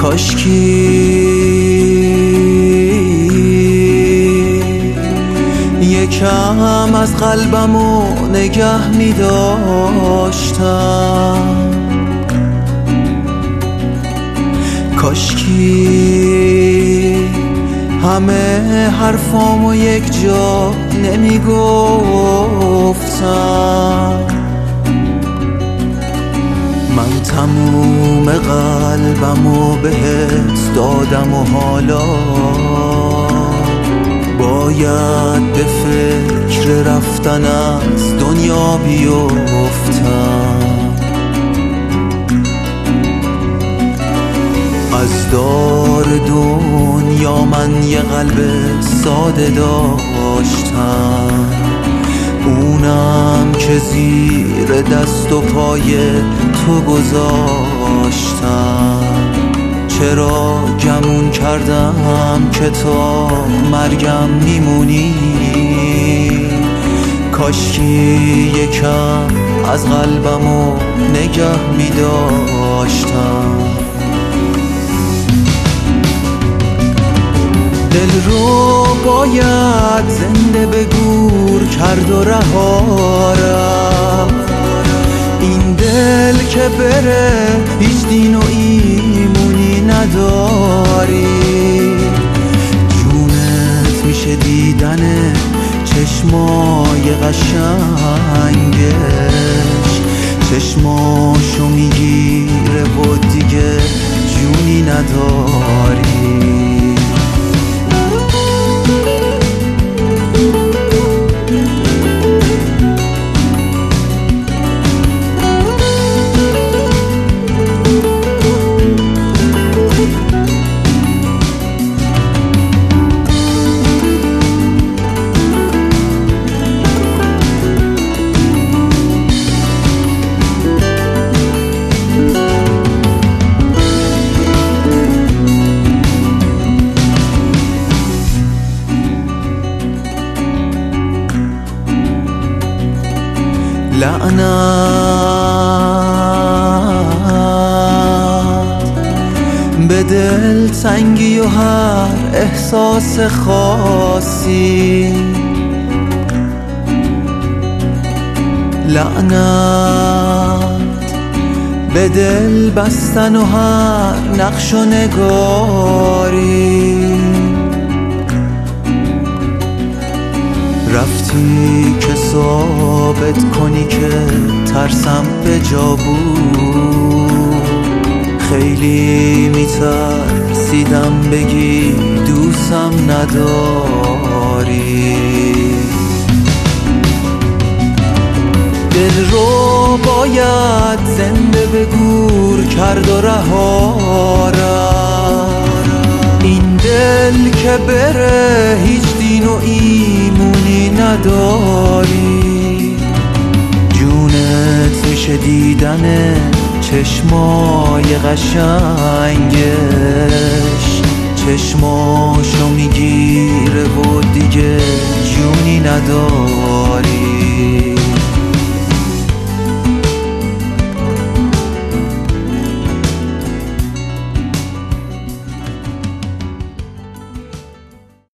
کاشکی یکم از قلبمو نگه می داشتم، کاشکی همه حرفامو یک جا نمی گفتم. من تموم قلبمو بهت دادم و حالا باید به فکر رفتن از دنیا بیفتم. از دار دنیا من یه قلب ساده داشتم، اونم که زیر دست و پای تو گذاشتم. چرا گمون کردم که تا مرگم میمونی، کاشکی یکم از قلبمو نگه میداشتم. دل رو باید زنده به گور کرد و رها رفت، این دل که بره هیچ دین و ایمونی نداری. جونت میشه دیدن چشمای قشنگش، چشماشو میگیره و دیگه جونی نداری. لعنت به دل تنگی و هر احساس خاصی، لعنت به دل بستن و هر نقش و نگاری. رفتی که ثابت کنی که ترسم به جا بود، خیلی میترسیدم بگی دوستم نداری. دل رو باید زنده به گور کرد و رها رفت، این دل که بره هیچ دین و ایمونی نداری. جونت میشه دیدن چشمای قشنگش، چشماشو میگیره و دیگه جونی نداری.